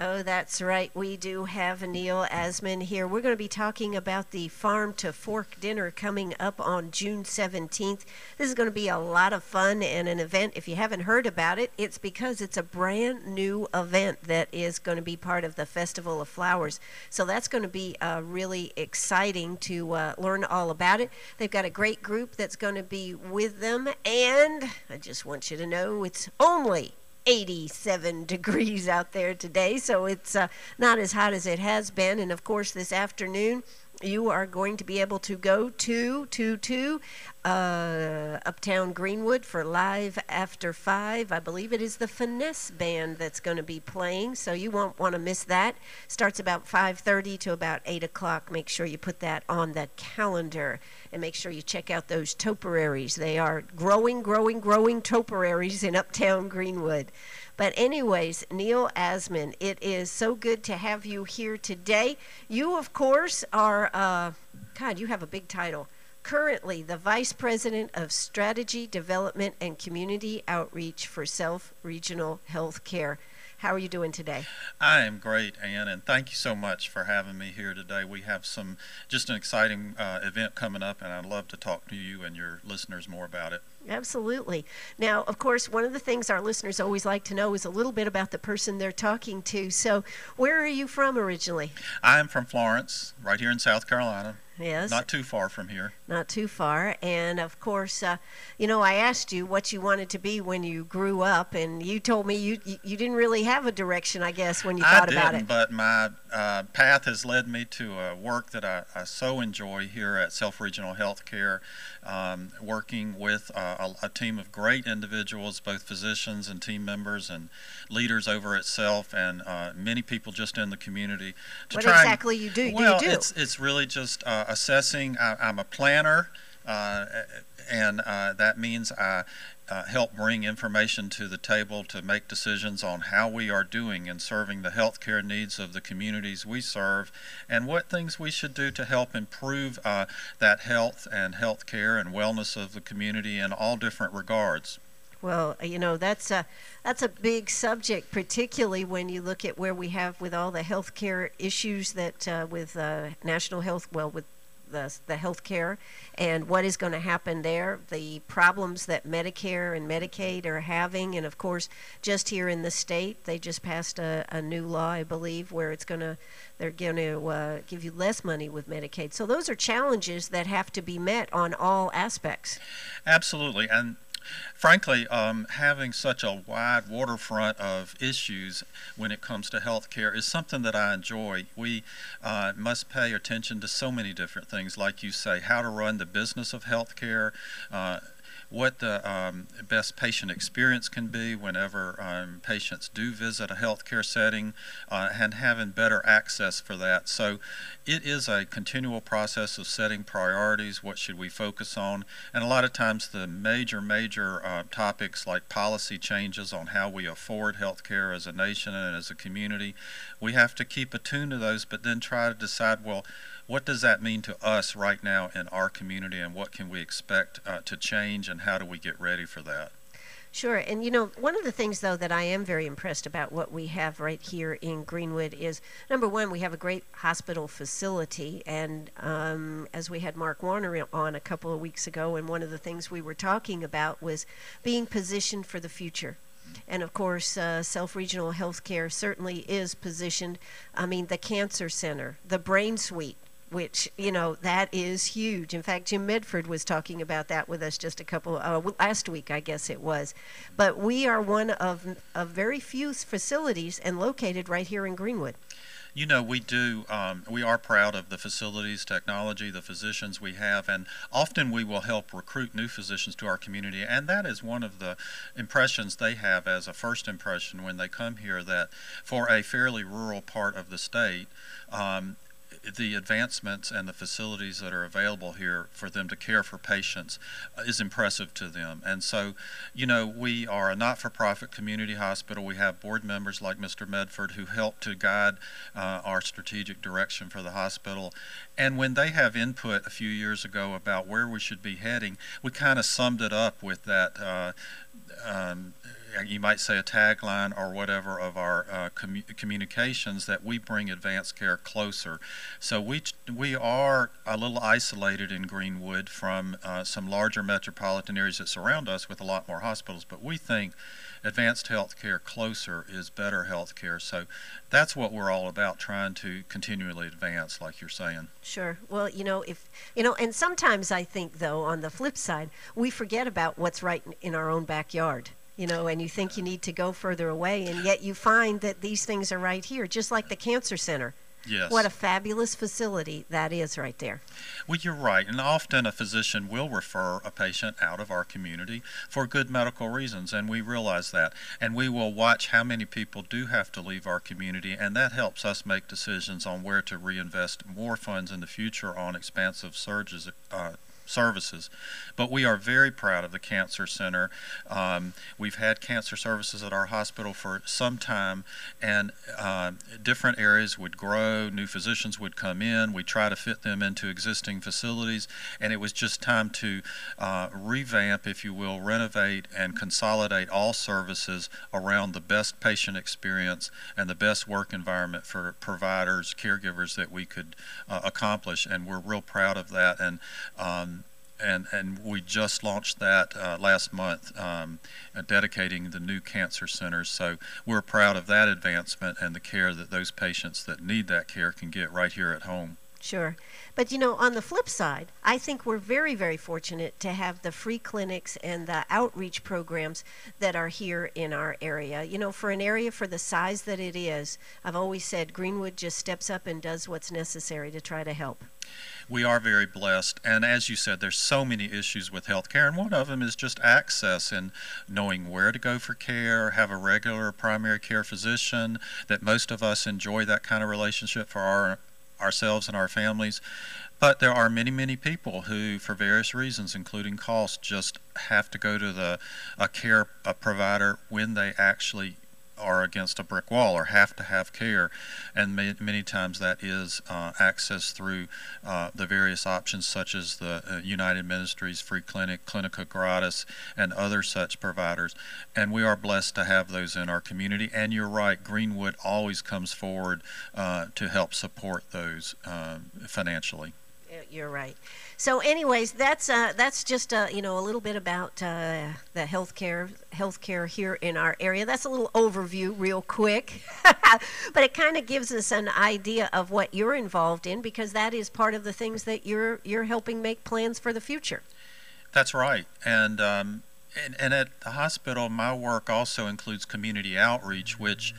Oh, that's right. We do have Neil Asman here. We're going to be talking about the Farm to Fork dinner coming up on June 17th. This is going to be a lot of fun and an event. If you haven't heard about it, it's because it's a brand new event that is going to be part of the Festival of Flowers. So that's going to be really exciting to learn all about it. They've got a great group that's going to be with them. And I just want you to know it's only 87 degrees out there today, so it's not as hot as it has been. And of course, this afternoon, you are going to be able to go to Uptown Greenwood for Live After 5. I believe it is the Finesse Band that's going to be playing, so you won't want to miss that. Starts about 5:30 to about 8 o'clock. Make sure you put that on the calendar, and make sure you check out those topiaries. They are growing topiaries in Uptown Greenwood. But anyways, Neil Asman, it is so good to have you here today. You, of course, are, God, you have a big title. Currently, the Vice President of Strategy, Development, and Community Outreach for Self Regional Health Care. How are you doing today? I am great, Ann, and thank you so much for having me here today. We have just an exciting event coming up, and I'd love to talk to you and your listeners more about it. Absolutely. Now, of course, one of the things our listeners always like to know is a little bit about the person they're talking to. So where are you from originally? I am from Florence, right here in South Carolina. Yes. Not too far from here. Not too far. And, of course, I asked you what you wanted to be when you grew up, and you told me you didn't really have a direction, I guess, when you thought about it. I didn't, but my path has led me to work that I so enjoy here at Self Regional Healthcare, working with a team of great individuals, both physicians and team members and leaders over at Self, and many people just in the community. What exactly you do? Well, do you do? It's really just assessing. I'm a planner, and that means I help bring information to the table to make decisions on how we are doing in serving the healthcare needs of the communities we serve, and what things we should do to help improve that health and healthcare and wellness of the community in all different regards. Well, that's a big subject, particularly when you look at where we have with all the healthcare issues that with national health, with the health care and what is going to happen there, the problems that Medicare and Medicaid are having. And of course, just here in the state, they just passed a new law, I believe, where they're going to give you less money with Medicaid. So those are challenges that have to be met on all aspects. Absolutely. And frankly, having such a wide waterfront of issues when it comes to health care is something that I enjoy. We must pay attention to so many different things, like you say, how to run the business of health care, what the best patient experience can be whenever patients do visit a healthcare setting, and having better access for that. So it is a continual process of setting priorities. What should we focus on? And a lot of times the major topics like policy changes on how we afford healthcare as a nation and as a community, we have to keep attuned to those, but then try to decide, well, what does that mean to us right now in our community, and what can we expect to change, and how do we get ready for that? Sure. And, one of the things, though, that I am very impressed about what we have right here in Greenwood is, number one, we have a great hospital facility. And as we had Mark Warner on a couple of weeks ago, and one of the things we were talking about was being positioned for the future. And of course, Self Regional Healthcare certainly is positioned. I mean, the Cancer Center, the Brain Suite, which, that is huge. In fact, Jim Medford was talking about that with us just last week, I guess it was. But we are one of very few facilities and located right here in Greenwood. We do. We are proud of the facilities, technology, the physicians we have, and often we will help recruit new physicians to our community, and that is one of the impressions they have as a first impression when they come here, that for a fairly rural part of the state, the advancements and the facilities that are available here for them to care for patients is impressive to them. And so, we are a not-for-profit community hospital. We have board members like Mr. Medford who help to guide our strategic direction for the hospital. And when they have input a few years ago about where we should be heading, we kind of summed it up with that you might say a tagline or whatever of our communications, that we bring advanced care closer. So we are a little isolated in Greenwood from some larger metropolitan areas that surround us with a lot more hospitals, but we think advanced health care closer is better health care. So that's what we're all about, trying to continually advance, like you're saying. Sure. Well, and sometimes I think, though, on the flip side, we forget about what's right in our own backyard. And you think you need to go further away, and yet you find that these things are right here, just like the cancer center. Yes. What a fabulous facility that is right there. Well, you're right. And often a physician will refer a patient out of our community for good medical reasons, and we realize that. And we will watch how many people do have to leave our community, and that helps us make decisions on where to reinvest more funds in the future on expansive services. But we are very proud of the Cancer Center. We've had cancer services at our hospital for some time, and different areas would grow, new physicians would come in, we try to fit them into existing facilities, and it was just time to revamp, if you will, renovate and consolidate all services around the best patient experience and the best work environment for providers, caregivers that we could accomplish, and we're real proud of that. And we just launched that last month, dedicating the new cancer centers. So we're proud of that advancement and the care that those patients that need that care can get right here at home. Sure. But, on the flip side, I think we're very, very fortunate to have the free clinics and the outreach programs that are here in our area. For an area for the size that it is, I've always said Greenwood just steps up and does what's necessary to try to help. We are very blessed, and as you said, there's so many issues with healthcare, and one of them is just access and knowing where to go for care, have a regular primary care physician, that most of us enjoy that kind of relationship for ourselves and our families. But there are many, many people who, for various reasons, including cost, just have to go to a care provider when they actually are against a brick wall or have to have care, and many times that is access through the various options such as the United Ministries Free Clinic, Clinica Gratis, and other such providers, and we are blessed to have those in our community. And you're right, Greenwood always comes forward to help support those financially. You're right. So, anyways, that's just a little bit about the healthcare here in our area. That's a little overview, real quick, but it kind of gives us an idea of what you're involved in, because that is part of the things that you're helping make plans for the future. That's right, and at the hospital, my work also includes community outreach, which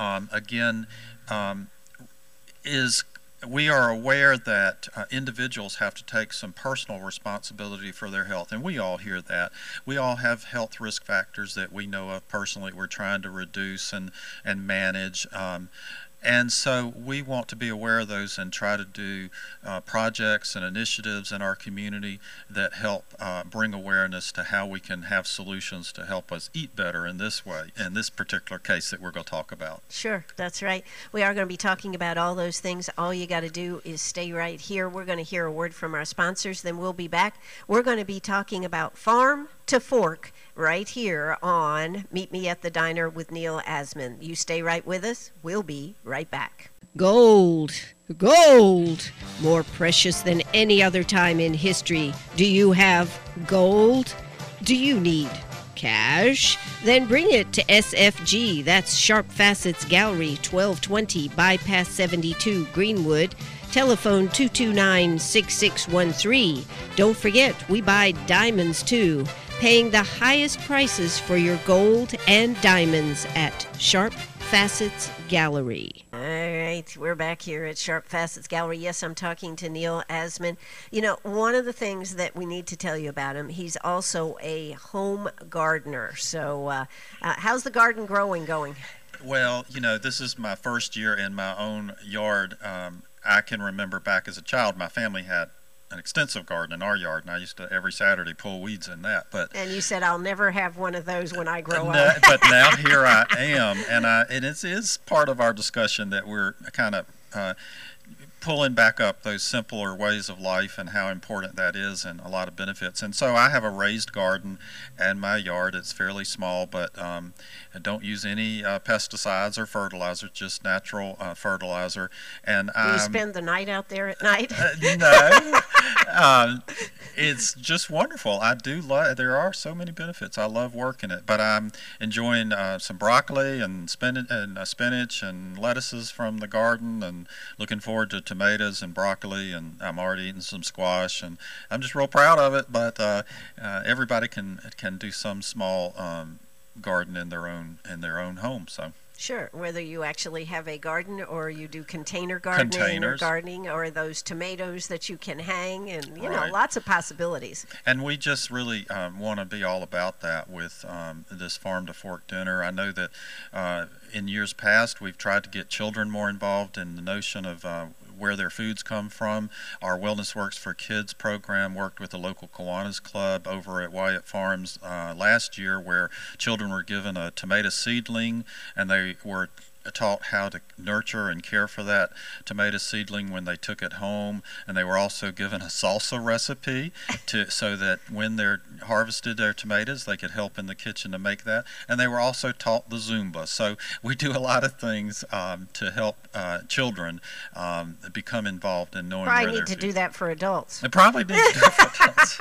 is. We are aware that individuals have to take some personal responsibility for their health, and we all hear that. We all have health risk factors that we know of personally we're trying to reduce and manage. And so we want to be aware of those and try to do projects and initiatives in our community that help bring awareness to how we can have solutions to help us eat better in this way, in this particular case that we're going to talk about. Sure, that's right. We are going to be talking about all those things. All you got to do is stay right here. We're going to hear a word from our sponsors, then we'll be back. We're going to be talking about Farm to Fork right here on Meet Me at the Diner with Neil Asman. You stay right with us. We'll be right back. Gold, gold, more precious than any other time in history. Do you have gold? Do you need cash? Then bring it to SFG. That's Sharp Facets Gallery, 1220 Bypass 72, Greenwood. Telephone 229-6613. Don't forget, we buy diamonds too. Paying the highest prices for your gold and diamonds at Sharp Facets Gallery. All right, we're back here at Sharp Facets Gallery. Yes, I'm talking to Neil Asman. One of the things that we need to tell you about him, he's also a home gardener. So how's the garden going? Well, this is my first year in my own yard. I can remember back as a child, my family had an extensive garden in our yard, and I used to every Saturday pull weeds in that. And you said, I'll never have one of those when I grow up. But now here I am, and it is part of our discussion that we're kind of pulling back up those simpler ways of life and how important that is and a lot of benefits. And so I have a raised garden in my yard. It's fairly small, but I don't use any pesticides or fertilizers, just natural fertilizer. And Do you spend the night out there at night? No. It's just wonderful. I do love, there are so many benefits. I love working it, but I'm enjoying some broccoli and spinach and lettuces from the garden, and looking forward to tomatoes and broccoli, and I'm already eating some squash, and I'm just real proud of it. But everybody can do some small garden in their own home. So. Sure, whether you actually have a garden or you do container gardening or those tomatoes that you can hang, and you know, lots of possibilities. And we just really want to be all about that with this Farm to Fork dinner. I know that in years past we've tried to get children more involved in the notion of where their foods come from. Our Wellness Works for Kids program worked with the local Kiwanis Club over at Wyatt Farms last year, where children were given a tomato seedling and they were taught how to nurture and care for that tomato seedling when they took it home, and they were also given a salsa recipe so that when they harvested their tomatoes they could help in the kitchen to make that, and they were also taught the Zumba. So we do a lot of things to help children become involved in knowing where they're. Probably need to do that for adults. They probably need to do it for adults.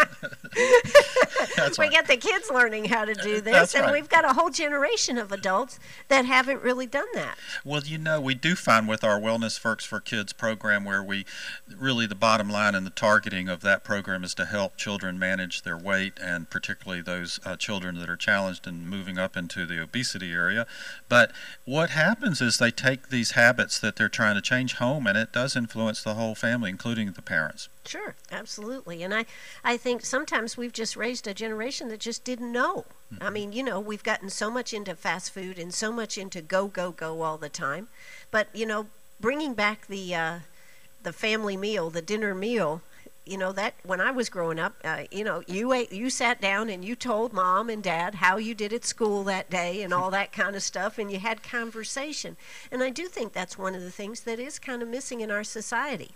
We get the kids learning how to do this, That's and right. we've got a whole generation of adults that haven't really done that. Well, you know, we do find with our Wellness Works for Kids program, where we really, the bottom line and the targeting of that program is to help children manage their weight, and particularly those children that are challenged and moving up into the obesity area. But what happens is they take these habits that they're trying to change home, and it does influence the whole family, including the parents. Sure, absolutely. And I think sometimes we've just raised a generation that just didn't know. Mm-hmm. I mean, you know, we've gotten so much into fast food and so much into go, go, go all the time. But, you know, bringing back the family meal, the dinner meal, you know, that when I was growing up, you know, you sat down and you told mom and dad how you did at school that day and all that kind of stuff, and you had conversation. And I do think that's one of the things that is kind of missing in our society.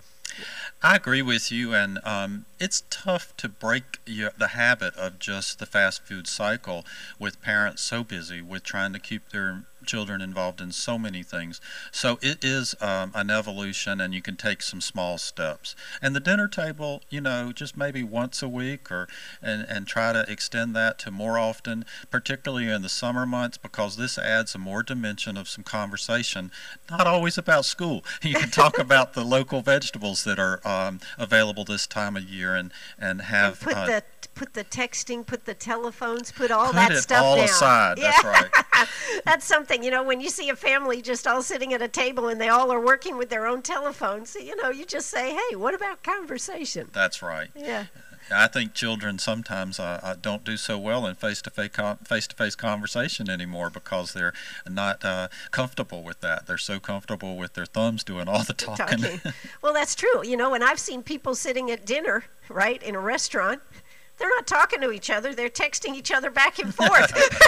I agree with you, and it's tough to break the habit of just the fast food cycle with parents so busy with trying to keep their children involved in so many things. So it is an evolution, and you can take some small steps. And the dinner table, you know, just maybe once a week, and try to extend that to more often, particularly in the summer months, because this adds a more dimension of some conversation, not always about school. You can talk about the local vegetables that are available this time of year, and have put the texting, put the telephones, put all that stuff all down. Aside. Yeah. That's right. That's something, you know, when you see a family just all sitting at a table and they all are working with their own telephones, you know, you just say, hey, what about conversation? That's right. Yeah. I think children sometimes don't do so well in face-to-face conversation anymore, because they're not comfortable with that. They're so comfortable with their thumbs doing all the talking. Well, that's true. You know, and I've seen people sitting at dinner, right, in a restaurant. They're not talking to each other. They're texting each other back and forth.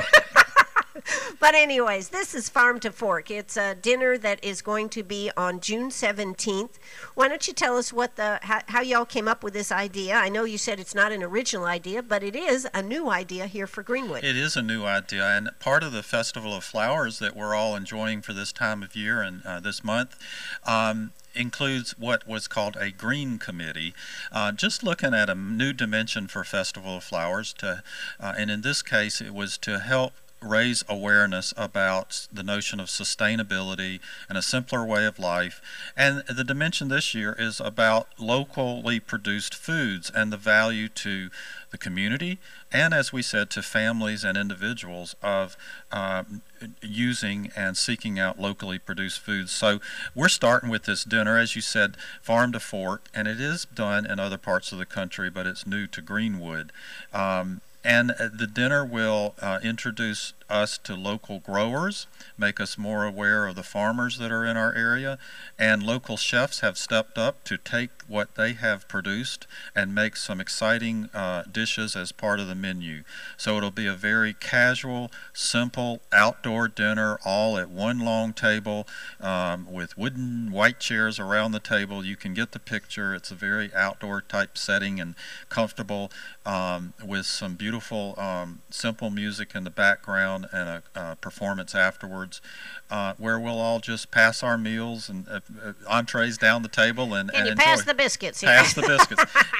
But anyways, this is Farm to Fork. It's a dinner that is going to be on June 17th. Why don't you tell us how y'all came up with this idea? I know you said it's not an original idea, but it is a new idea here for Greenwood. It is a new idea, and part of the Festival of Flowers that we're all enjoying for this time of year and this month includes what was called a Green Committee, just looking at a new dimension for Festival of Flowers, and in this case it was to help raise awareness about the notion of sustainability and a simpler way of life. And the dimension this year is about locally produced foods and the value to the community, and as we said, to families and individuals of using and seeking out locally produced foods. So we're starting with this dinner, as you said, Farm to Fork, and it is done in other parts of the country, but it's new to Greenwood. And the dinner will introduce us to local growers, make us more aware of the farmers that are in our area, and local chefs have stepped up to take what they have produced and make some exciting dishes as part of the menu. So it'll be a very casual, simple outdoor dinner, all at one long table with wooden white chairs around the table. You can get the picture. It's a very outdoor type setting and comfortable, with some beautiful simple music in the background and a performance afterwards, where we'll all just pass our meals and entrees down the table and you enjoy. pass the biscuits. Pass the biscuits.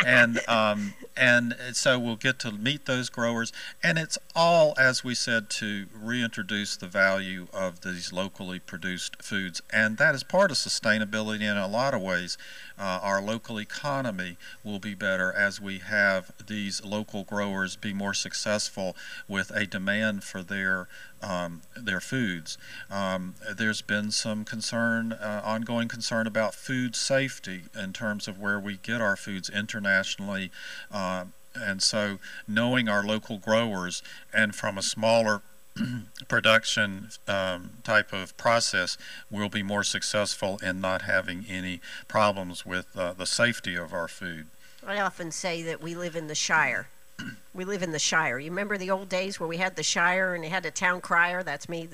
And so we'll get to meet those growers, and it's all, as we said, to reintroduce the value of these locally produced foods, and that is part of sustainability in a lot of ways. Our local economy will be better as we have these local growers be more successful with a demand for their foods. There's been some concern, ongoing concern about food safety in terms of where we get our foods internationally, and so knowing our local growers and from a smaller production type of process, we'll be more successful in not having any problems with the safety of our food. I often say that we live in the Shire. We live in the Shire. You remember the old days where we had the Shire and you had a town crier? That's me.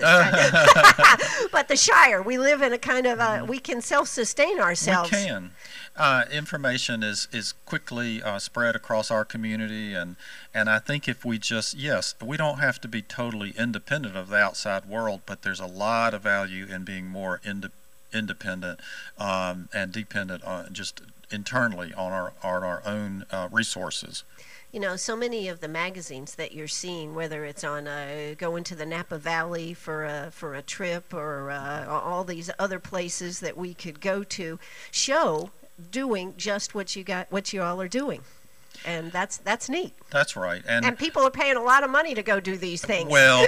But the Shire, we live in a kind of, we can self-sustain ourselves. We can. Information is quickly spread across our community, and I think if we just, yes, we don't have to be totally independent of the outside world, but there's a lot of value in being more independent and dependent on just internally on our own resources. You know, so many of the magazines that you're seeing, whether it's on going to the Napa Valley for a trip or all these other places that we could go to, show doing just what you all are doing. And that's neat. That's right. And people are paying a lot of money to go do these things. Well,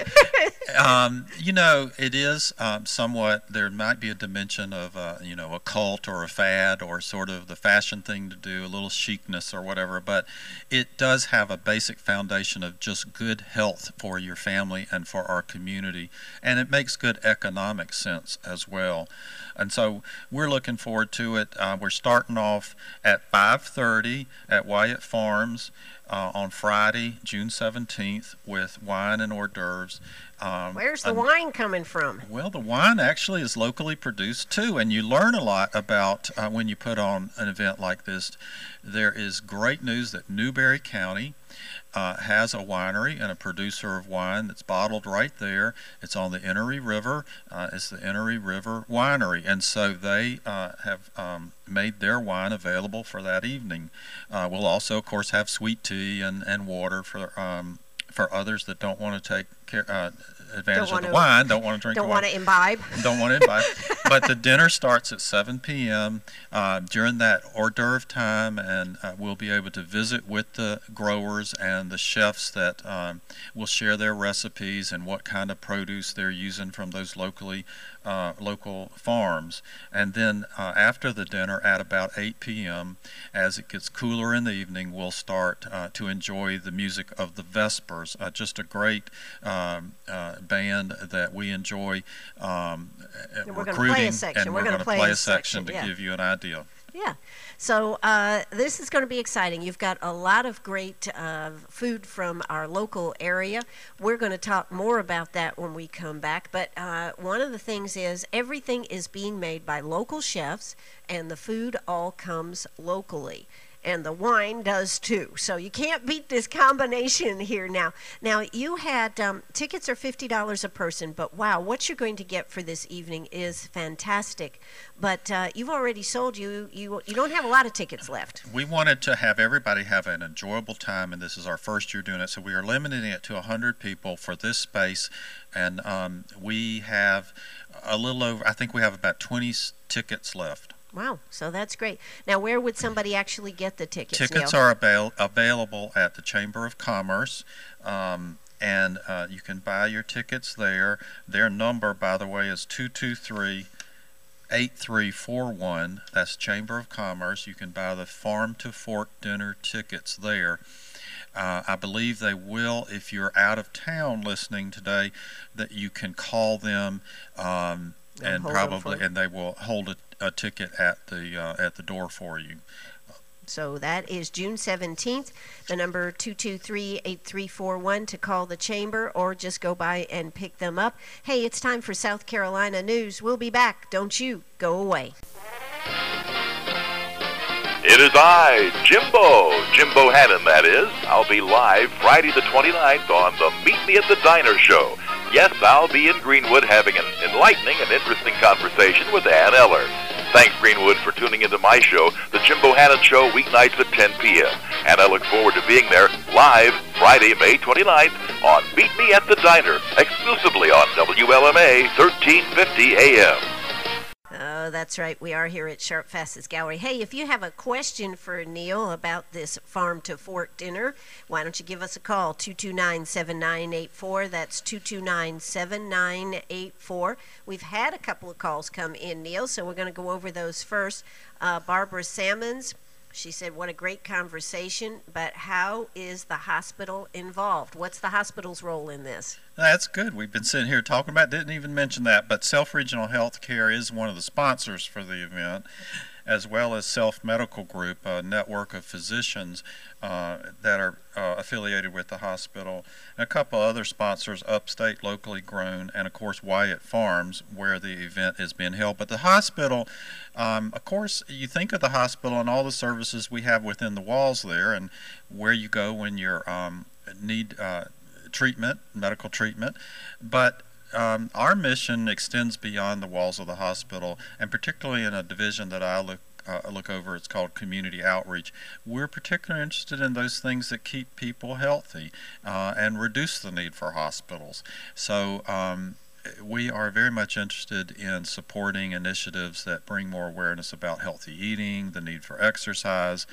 it is somewhat, there might be a dimension of, a cult or a fad or sort of the fashion thing to do, a little chicness or whatever, but it does have a basic foundation of just good health for your family and for our community, and it makes good economic sense as well. And so we're looking forward to it. We're starting off at 5:30 at Wyatt Farms on Friday, June 17th, with wine and hors d'oeuvres. Where's the wine coming from? Well, the wine actually is locally produced too, and you learn a lot about when you put on an event like this. There is great news that Newberry County has a winery and a producer of wine that's bottled right there. It's on the Enoree River. It's the Enoree River Winery, and so they have made their wine available for that evening. We'll also, of course, have sweet tea and water for others that don't want to take advantage of the wine, don't want to drink the wine. Don't want to imbibe. Don't want to imbibe. But the dinner starts at 7 p.m. During that hors d'oeuvre time, and we'll be able to visit with the growers and the chefs that will share their recipes and what kind of produce they're using from those local farms. And then after the dinner at about 8 p.m., as it gets cooler in the evening, we'll start to enjoy the music of the Vespers, just a great band that we enjoy recruiting, and we're going to play a section to give you an idea. Yeah. So this is going to be exciting. You've got a lot of great food from our local area. We're going to talk more about that when we come back. But one of the things is everything is being made by local chefs, and the food all comes locally. And the wine does too. So you can't beat this combination here now. Now, you had tickets are $50 a person, but wow, what you're going to get for this evening is fantastic. But you've already sold, you don't have a lot of tickets left. We wanted to have everybody have an enjoyable time, and this is our first year doing it, so we are limiting it to 100 people for this space. And we have a little over, I think we have about 20 tickets left. Wow, so that's great. Now, where would somebody actually get the tickets? Tickets are available at the Chamber of Commerce, and you can buy your tickets there. Their number, by the way, is 223-8341. That's Chamber of Commerce. You can buy the Farm to Fork dinner tickets there. I believe they will. If you're out of town listening today, that you can call them and they will hold a ticket at the door for you. So that is June 17th. The number 223-8341 to call the chamber, or just go by and pick them up. Hey, it's time for South Carolina News. We'll be back. Don't you go away. It is I, Jimbo Hannon, that is. I'll be live Friday the 29th on the Meet Me at the Diner show. Yes, I'll be in Greenwood having an enlightening and interesting conversation with Ann Eller. Thanks, Greenwood, for tuning into my show, The Jimbo Hannon Show, weeknights at 10 p.m. And I look forward to being there live Friday, May 29th on Meet Me at the Diner, exclusively on WLMA 1350 AM. Oh, that's right. We are here at Sharp Facets Gallery. Hey, if you have a question for Neil about this Farm to Fork dinner, why don't you give us a call, 229-7984. That's 229-7984. We've had a couple of calls come in, Neil, so we're going to go over those first. Barbara Salmons, she said, what a great conversation, but how is the hospital involved? What's the hospital's role in this? That's good. We've been sitting here talking about, didn't even mention that, but Self Regional Healthcare is one of the sponsors for the event, as well as Self Medical Group, a network of physicians that are affiliated with the hospital, and a couple other sponsors, Upstate, locally grown, and of course Wyatt Farms, where the event is being held. But the hospital, of course, you think of the hospital and all the services we have within the walls there, and where you go when you need treatment, medical treatment, but our mission extends beyond the walls of the hospital, and particularly in a division that I look over, it's called community outreach. We're particularly interested in those things that keep people healthy and reduce the need for hospitals. So we are very much interested in supporting initiatives that bring more awareness about healthy eating, the need for exercise,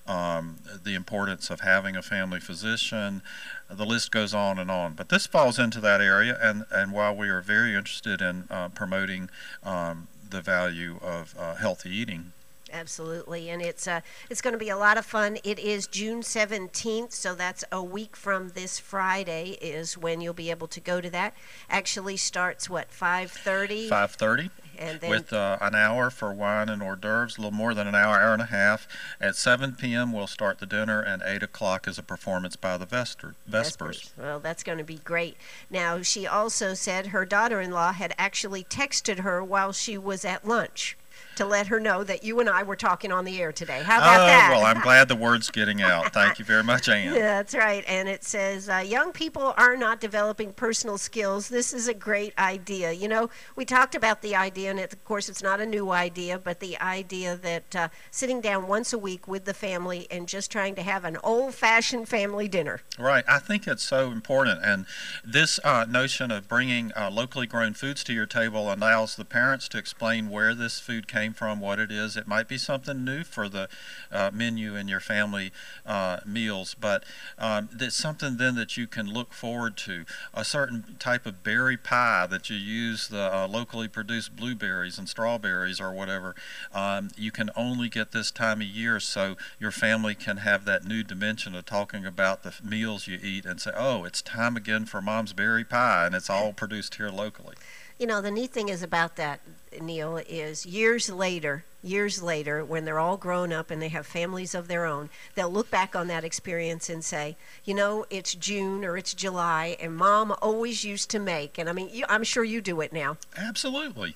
the importance of having a family physician. The list goes on and on. But this falls into that area, and while we are very interested in promoting the value of healthy eating. Absolutely, and it's going to be a lot of fun. It is June 17th, so that's a week from this Friday is when you'll be able to go to that. Actually starts, 5:30? 5:30. And then with an hour for wine and hors d'oeuvres, a little more than an hour and a half. At 7 p.m. we'll start the dinner, and 8 o'clock is a performance by the Vespers. Well, that's going to be great. Now, she also said her daughter-in-law had actually texted her while she was at lunch to let her know that you and I were talking on the air today. How about that? Well, I'm glad the word's getting out. Thank you very much, Ann. Yeah, that's right. And it says, young people are not developing personal skills. This is a great idea. You know, we talked about the idea, and of course it's not a new idea, but the idea that sitting down once a week with the family and just trying to have an old-fashioned family dinner. Right. I think it's so important. And this notion of bringing locally grown foods to your table allows the parents to explain where this food came from, what it is. It might be something new for the menu in your family meals, but it's something then that you can look forward to. A certain type of berry pie that you use the locally produced blueberries and strawberries or whatever. You can only get this time of year, so your family can have that new dimension of talking about the meals you eat and say, oh, it's time again for Mom's berry pie, and it's all produced here locally. You know, the neat thing is about that, Neil, is years later, when they're all grown up and they have families of their own, they'll look back on that experience and say, you know, it's June or it's July, and Mom always used to make. And I mean, I'm sure you do it now. Absolutely.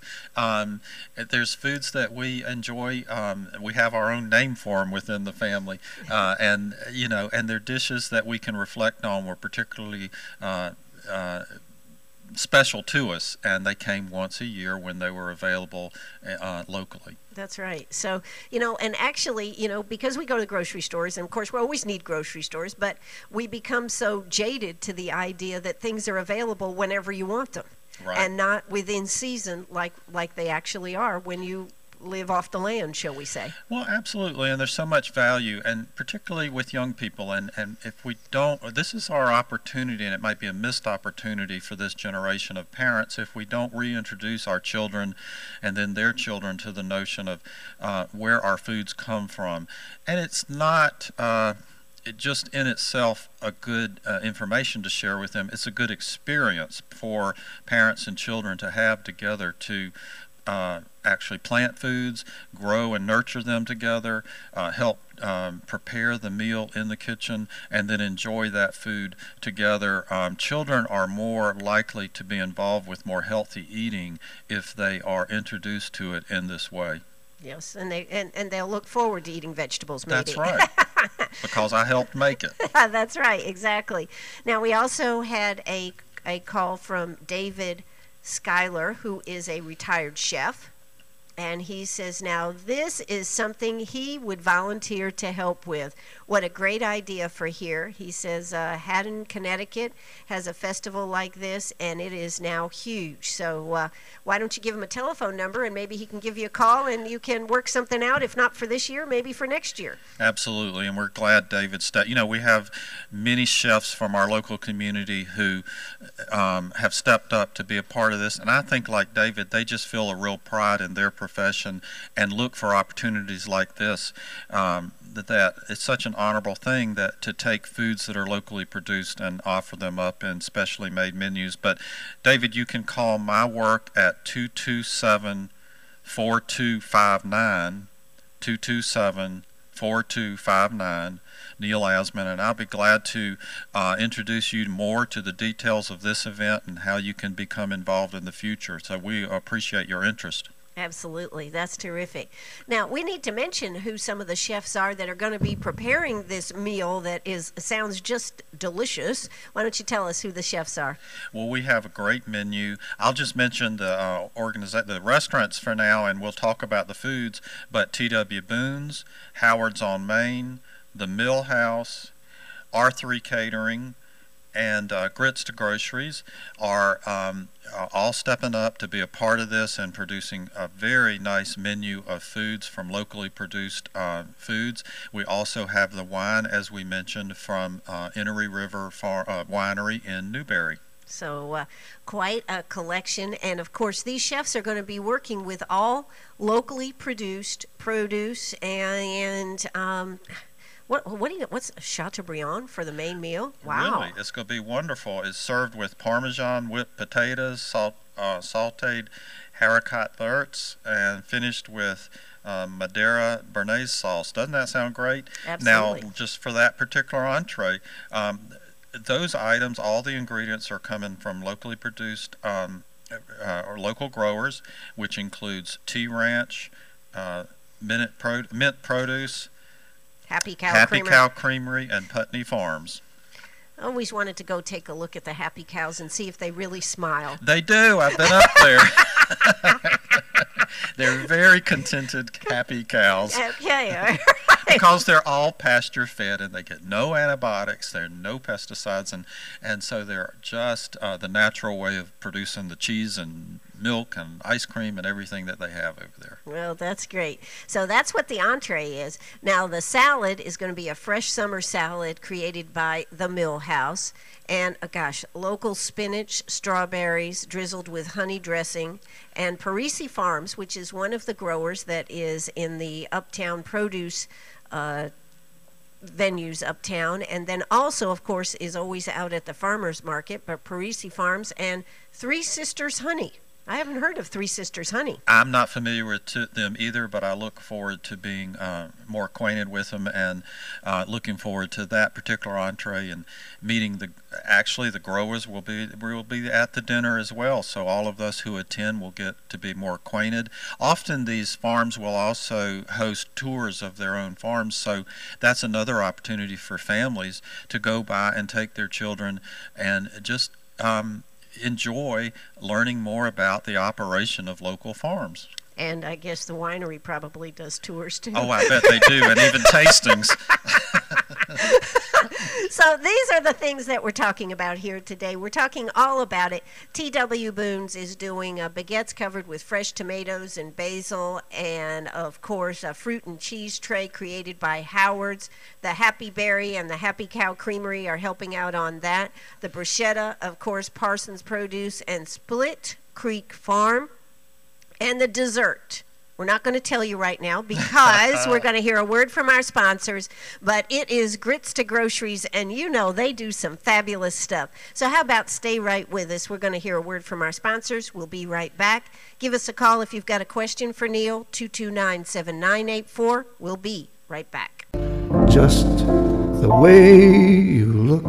There's foods that we enjoy. We have our own name for them within the family, and you know, and they're dishes that we can reflect on. Were particularly special to us, and they came once a year when they were available locally. That's right. So, you know, and actually, you know, because we go to grocery stores, and of course we always need grocery stores, but we become so jaded to the idea that things are available whenever you want them. Right. And not within season like they actually are when you live off the land, shall we say. Well, absolutely, and there's so much value, and particularly with young people, and if we don't, this is our opportunity, and it might be a missed opportunity for this generation of parents if we don't reintroduce our children and then their children to the notion of where our foods come from. And it's not it just in itself a good information to share with them. It's a good experience for parents and children to have together to actually plant foods, grow and nurture them together, help prepare the meal in the kitchen, and then enjoy that food together. Children are more likely to be involved with more healthy eating if they are introduced to it in this way. Yes, and they'll look forward to eating vegetables, maybe. That's right, because I helped make it. That's right, exactly. Now, we also had a call from David Schuyler, who is a retired chef. And he says now this is something he would volunteer to help with. What a great idea for here. He says Haddon, Connecticut has a festival like this, and it is now huge. So why don't you give him a telephone number, and maybe he can give you a call, and you can work something out, if not for this year, maybe for next year. Absolutely, and we're glad David we have many chefs from our local community who have stepped up to be a part of this, and I think like David, they just feel a real pride in their profession and look for opportunities like this. That it's such an honorable thing that to take foods that are locally produced and offer them up in specially made menus. But David, you can call my work at 227-4259, 227-4259, Neil Asman, and I'll be glad to introduce you more to the details of this event and how you can become involved in the future. So we appreciate your interest. Absolutely. That's terrific. Now, we need to mention who some of the chefs are that are going to be preparing this meal that sounds just delicious. Why don't you tell us who the chefs are? Well, we have a great menu. I'll just mention the restaurants for now, and we'll talk about the foods. But T.W. Boone's, Howard's on Main, The Mill House, R3 Catering, and Grits to Groceries are all stepping up to be a part of this and producing a very nice menu of foods from locally produced foods. We also have the wine, as we mentioned, from Innery River Winery in Newberry. So quite a collection. And, of course, these chefs are going to be working with all locally produced produce and what's Chateaubriand for the main meal? Wow. Really, it's going to be wonderful. It's served with Parmesan whipped potatoes, sauteed haricot verts, and finished with Madeira Bernaise sauce. Doesn't that sound great? Absolutely. Now, just for that particular entree, those items, all the ingredients are coming from locally produced or local growers, which includes Tea Ranch, mint produce, Happy Cow Creamery, and Putney Farms. I always wanted to go take a look at the Happy Cows and see if they really smile. They do. I've been up there. They're very contented, happy cows. Okay. Because they're all pasture fed and they get no antibiotics, there are no pesticides, and so they're just the natural way of producing the cheese and milk and ice cream and everything that they have over there. Well, that's great. So that's what the entree is. Now, the salad is going to be a fresh summer salad created by the Mill House. And, local spinach, strawberries drizzled with honey dressing, and Parisi Farms, which is one of the growers that is in the Uptown Produce venues uptown, and then also, of course, is always out at the farmers market, but Parisi Farms and Three Sisters Honey. I haven't heard of Three Sisters Honey. I'm not familiar with them either, but I look forward to being more acquainted with them and looking forward to that particular entree and meeting the growers will be at the dinner as well. So all of us who attend will get to be more acquainted. Often these farms will also host tours of their own farms, so that's another opportunity for families to go by and take their children and just enjoy learning more about the operation of local farms. And I guess the winery probably does tours too. Oh, I bet they do, and even tastings. So these are the things that we're talking about here today. We're talking all about it. T.W. Boone's is doing baguettes covered with fresh tomatoes and basil, and of course a fruit and cheese tray created by Howard's. The Happy Berry and the Happy Cow Creamery are helping out on that. The bruschetta, of course, Parsons Produce and Split Creek Farm. And the dessert, We're not going to tell you right now because we're going to hear a word from our sponsors, but it is Grits to Groceries, and you know they do some fabulous stuff. So how about stay right with us? We're going to hear a word from our sponsors. We'll be right back. Give us a call if you've got a question for Neil, 229-7984. We'll be right back. Just the way you look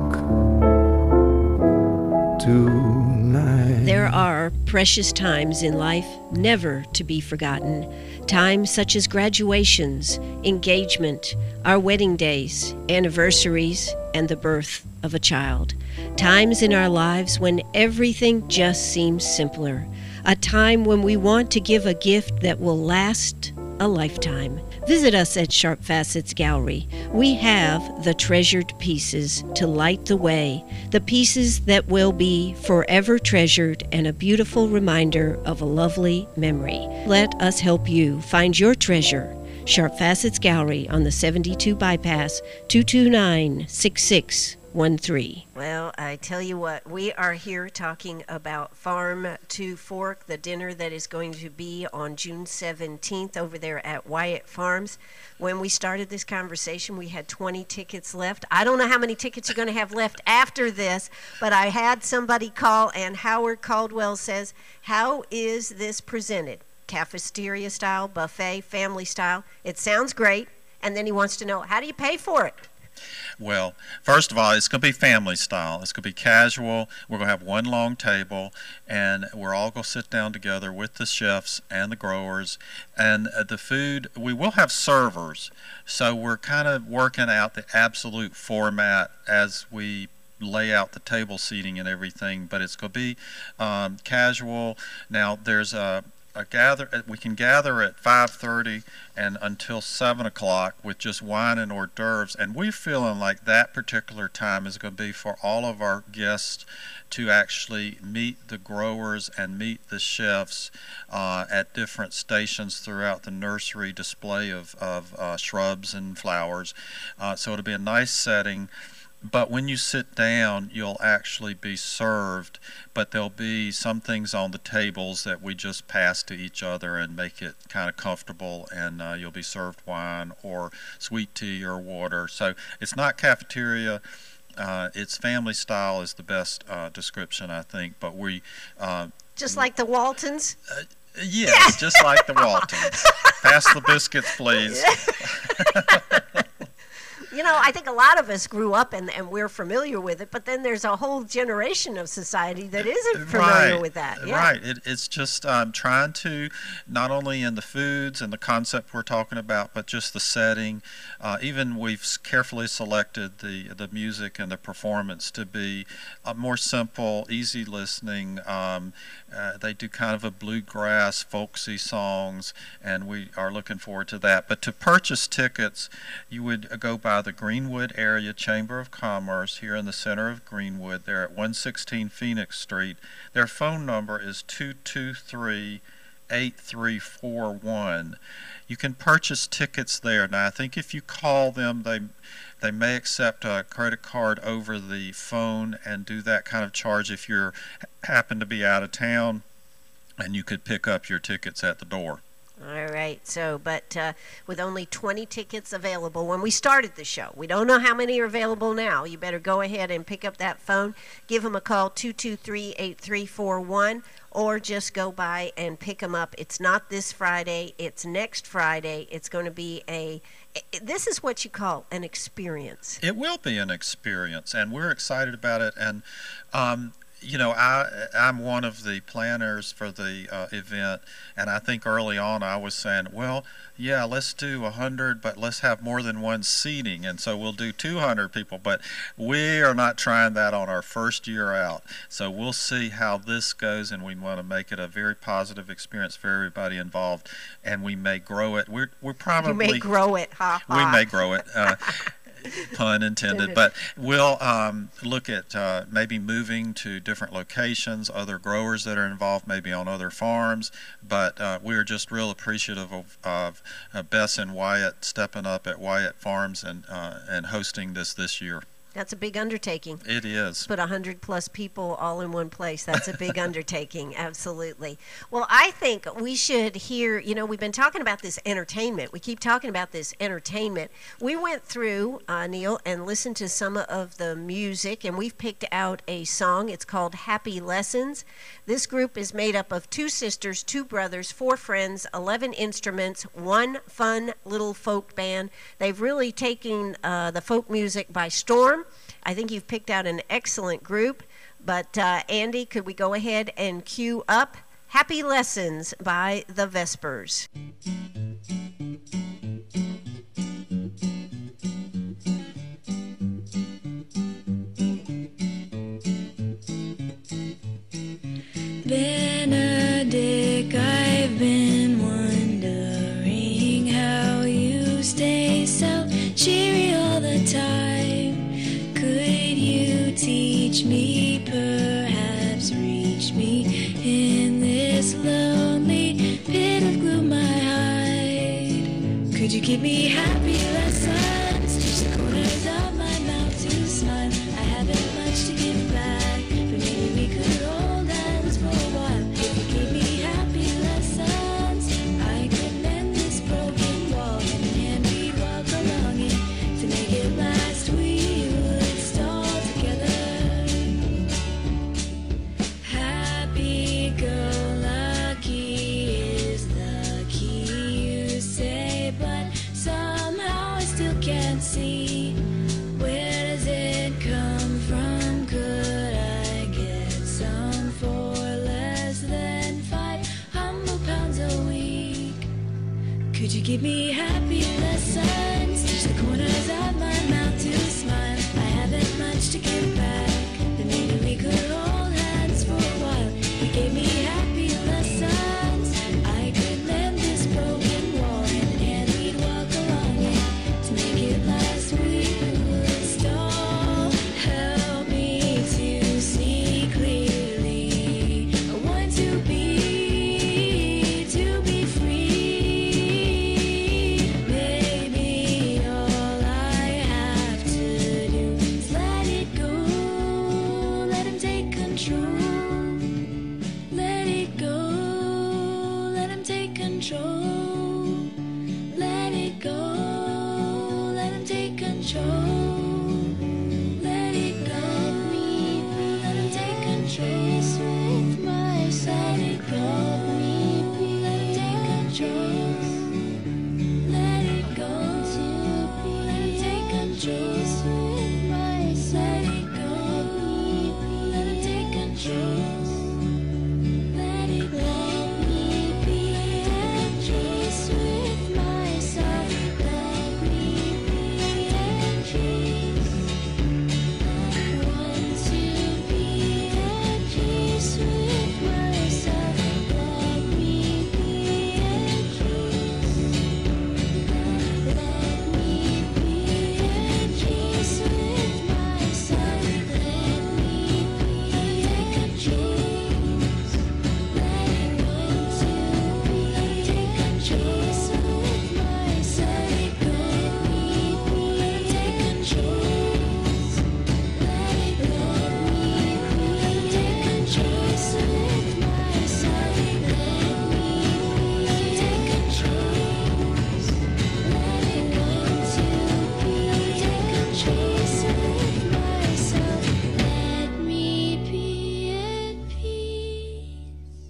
tonight. There are precious times in life never to be forgotten. Times such as graduations, engagement, our wedding days, anniversaries, and the birth of a child. Times in our lives when everything just seems simpler. A time when we want to give a gift that will last a lifetime. Visit us at Sharp Facets Gallery. We have the treasured pieces to light the way, the pieces that will be forever treasured and a beautiful reminder of a lovely memory. Let us help you find your treasure. Sharp Facets Gallery on the 72 Bypass, 229-6613. Well, I tell you what, we are here talking about Farm to Fork, the dinner that is going to be on June 17th over there at Wyatt Farms. When we started this conversation, we had 20 tickets left. I don't know how many tickets you're going to have left after this, but I had somebody call, and Howard Caldwell says, how is this presented? Cafeteria style, buffet, family style? It sounds great. And then he wants to know, how do you pay for it? Well, first of all, it's going to be family style. It's going to be casual. We're going to have one long table, and we're all going to sit down together with the chefs and the growers. And the food, we will have servers. So we're kind of working out the absolute format as we lay out the table seating and everything. But it's going to be casual. Now, there's we can gather at 5:30 and until 7 o'clock with just wine and hors d'oeuvres, and we're feeling like that particular time is going to be for all of our guests to actually meet the growers and meet the chefs at different stations throughout the nursery display of shrubs and flowers. So it'll be a nice setting. But when you sit down, you'll actually be served, but there'll be some things on the tables that we just pass to each other and make it kind of comfortable, and you'll be served wine or sweet tea or water. So it's not cafeteria. It's family style is the best description, I think, but we... just like the Waltons? Yes, just like the Waltons. Pass the biscuits, please. You know, I think a lot of us grew up and we're familiar with it, but then there's a whole generation of society that isn't familiar with that. Yeah. Right. It's just trying to, not only in the foods and the concept we're talking about, but just the setting. Even we've carefully selected the music and the performance to be more simple, easy listening. They do kind of a bluegrass, folksy songs, and we are looking forward to that. But to purchase tickets, you would go by the Greenwood Area Chamber of Commerce here in the center of Greenwood. They're at 116 Phoenix Street. Their phone number is 223-8341. You can purchase tickets there. Now, I think if you call them, they may accept a credit card over the phone and do that kind of charge if you happen to be out of town, and you could pick up your tickets at the door. All right. So, but with only 20 tickets available when we started the show, we don't know how many are available now. You better go ahead and pick up that phone. Give them a call, 223-8341, or just go by and pick them up. It's not this Friday. It's next Friday. It's going to be this is what you call an experience. It will be an experience, and we're excited about it. And you know, I'm one of the planners for the event, and I think early on I was saying, well, yeah, let's do 100, but let's have more than one seating, and so we'll do 200 people, but we are not trying that on our first year out. So we'll see how this goes, and we want to make it a very positive experience for everybody involved, and we may grow it. We're probably... You may grow it, ha ha. We may grow it. Pun intended, but we'll look at maybe moving to different locations, other growers that are involved, maybe on other farms, but we're just real appreciative of Bess and Wyatt stepping up at Wyatt Farms and hosting this year. That's a big undertaking. It is. Put 100+ people all in one place. That's a big undertaking, absolutely. Well, I think we should hear, we've been talking about this entertainment. We keep talking about this entertainment. We went through, Neil, and listened to some of the music, and we've picked out a song. It's called Happy Lessons. This group is made up of 2 sisters, 2 brothers, 4 friends, 11 instruments, 1 fun little folk band. They've really taken the folk music by storm. I think you've picked out an excellent group. But Andy, could we go ahead and cue up Happy Lessons by the Vespers? Benedict, I've been wondering how you stay so cheery all the time. Could you teach me, perhaps reach me in this lonely pit of gloom I hide? Could you give me happy lessons, teach the corners of my mouth to smile? I haven't much to give back, but maybe we could hold hands for a while. If you gave me happy lessons, I could mend this broken wall, and in hand we'd walk along it. To make it last, we would stall together. Happy-go-lucky is the key, you say, but somehow I still can't see. Where does it come from? Could I get some for less than 5 humble pounds a week? Could you give me happy lessons, teach the corners of my mouth to smile? I haven't much to give back, but maybe we could hold hands for a while. You gave me happy lessons, I could mend this broken wall, hand in hand we'd walk along it. To make it last we would stall. Help me to see clearly. I want to be free. Maybe all I have to do is let it go. Let him take control. Let it go. Let him take control. Let it go. Let him take control. Let it go. Let him take control. With myself. Let it go. Let him take control. Let it go. Let him take control. With myself. Let it go. Let him take control. Let it go. Let me be at peace with myself. Let me be at peace. I want to be at peace with myself. Let me be at peace. Let me be at peace with myself. Let me be at peace. Let it want to be take control with myself. Let me be take control. Let it let me be take control with myself. Let me be take control. Let it want to be take control with myself. Let me be at peace.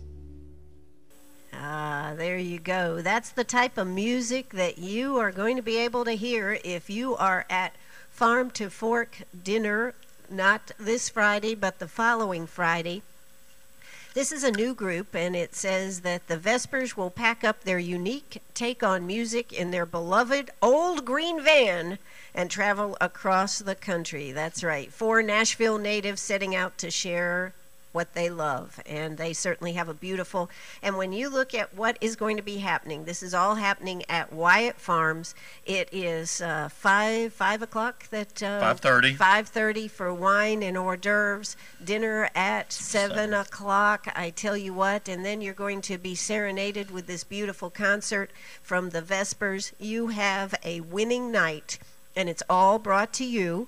There you go. That's the type of music that you are going to be able to hear if you are at Farm to Fork dinner, not this Friday, but the following Friday. This is a new group, and it says that the Vespers will pack up their unique take on music in their beloved old green van and travel across the country. That's right. 4 Nashville natives setting out to share what they love, and they certainly have a beautiful. And when you look at what is going to be happening, this is all happening at Wyatt Farms. It is 5 o'clock that 5:30. 5:30 for wine and hors d'oeuvres. Dinner at 7 o'clock. I tell you what, and then you're going to be serenaded with this beautiful concert from the Vespers. You have a winning night, and it's all brought to you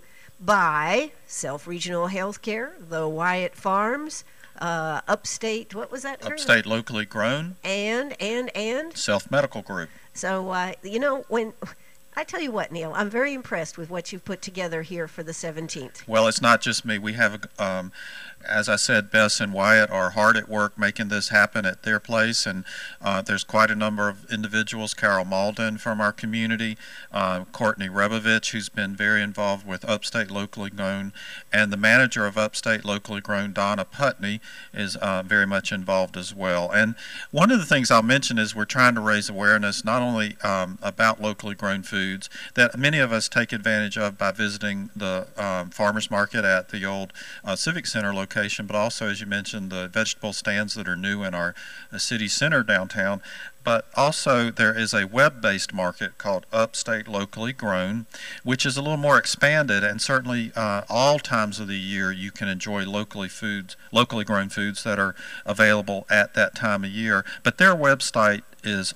by Self Regional Healthcare, the Wyatt Farms, Upstate, what was that? Term? Upstate Locally Grown, And Self Medical Group. So, when I tell you what, Neil, I'm very impressed with what you've put together here for the 17th. Well, it's not just me. We have, as I said, Bess and Wyatt are hard at work making this happen at their place, and there's quite a number of individuals. Carol Malden from our community, Courtney Rebovich, who's been very involved with Upstate Locally Grown, and the manager of Upstate Locally Grown, Donna Putney, is very much involved as well. And one of the things I'll mention is we're trying to raise awareness not only about locally grown foods that many of us take advantage of by visiting the farmers market at the old Civic Center location, but also, as you mentioned, the vegetable stands that are new in our city center downtown. But also there is a web-based market called Upstate Locally Grown, which is a little more expanded, and certainly all times of the year you can enjoy locally grown foods that are available at that time of year. But their website is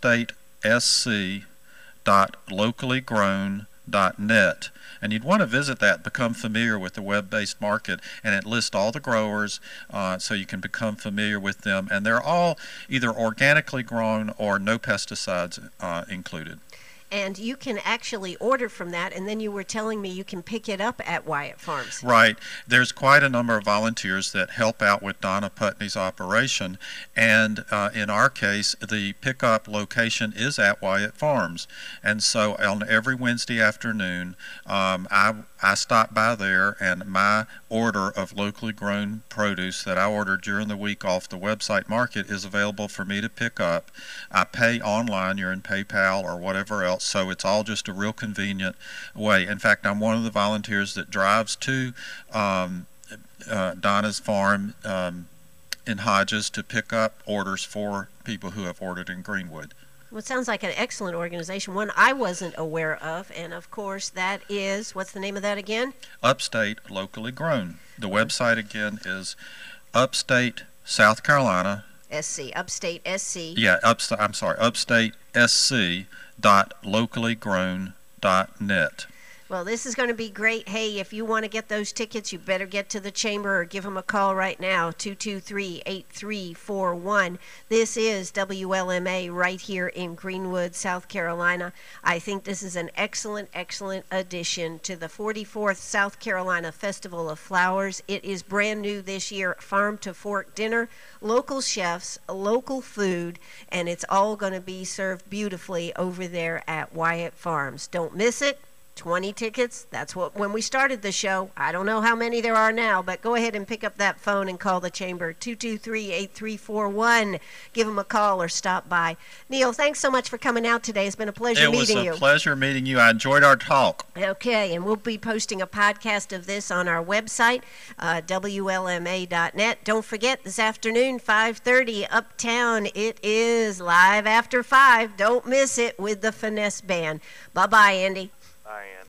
upstatesc.locallygrown.net. And you'd want to visit that, become familiar with the web-based market, and it lists all the growers so you can become familiar with them. And they're all either organically grown or no pesticides included. And you can actually order from that, and then you were telling me you can pick it up at Wyatt Farms. Right. There's quite a number of volunteers that help out with Donna Putney's operation, and in our case, the pickup location is at Wyatt Farms. And so on every Wednesday afternoon, I stop by there, and my order of locally grown produce that I ordered during the week off the website market is available for me to pick up. I pay online, you're in PayPal or whatever else, so it's all just a real convenient way. In fact, I'm one of the volunteers that drives to Donna's farm in Hodges to pick up orders for people who have ordered in Greenwood. Well, it sounds like an excellent organization, one I wasn't aware of, and of course that is, what's the name of that again? Upstate Locally Grown. The website again is Upstate South Carolina. SC, Upstate SC. Yeah, Upstate SC.locallygrown.net. Well, this is going to be great. Hey, if you want to get those tickets, you better get to the chamber or give them a call right now, 223-8341. This is WLMA right here in Greenwood, South Carolina. I think this is an excellent, excellent addition to the 44th South Carolina Festival of Flowers. It is brand new this year, Farm to Fork dinner, local chefs, local food, and it's all going to be served beautifully over there at Wyatt Farms. Don't miss it. 20 tickets. That's what when we started the show. I don't know how many there are now, but go ahead and pick up that phone and call the chamber, 223-8341. Give them a call or stop by. Neil, thanks so much for coming out today. It's been a pleasure meeting you. It was a pleasure meeting you. I enjoyed our talk. Okay, and we'll be posting a podcast of this on our website, WLMA.net. Don't forget, this afternoon, 5:30, Uptown. It is Live After 5. Don't miss it with the Finesse Band. Bye-bye, Andy. I am.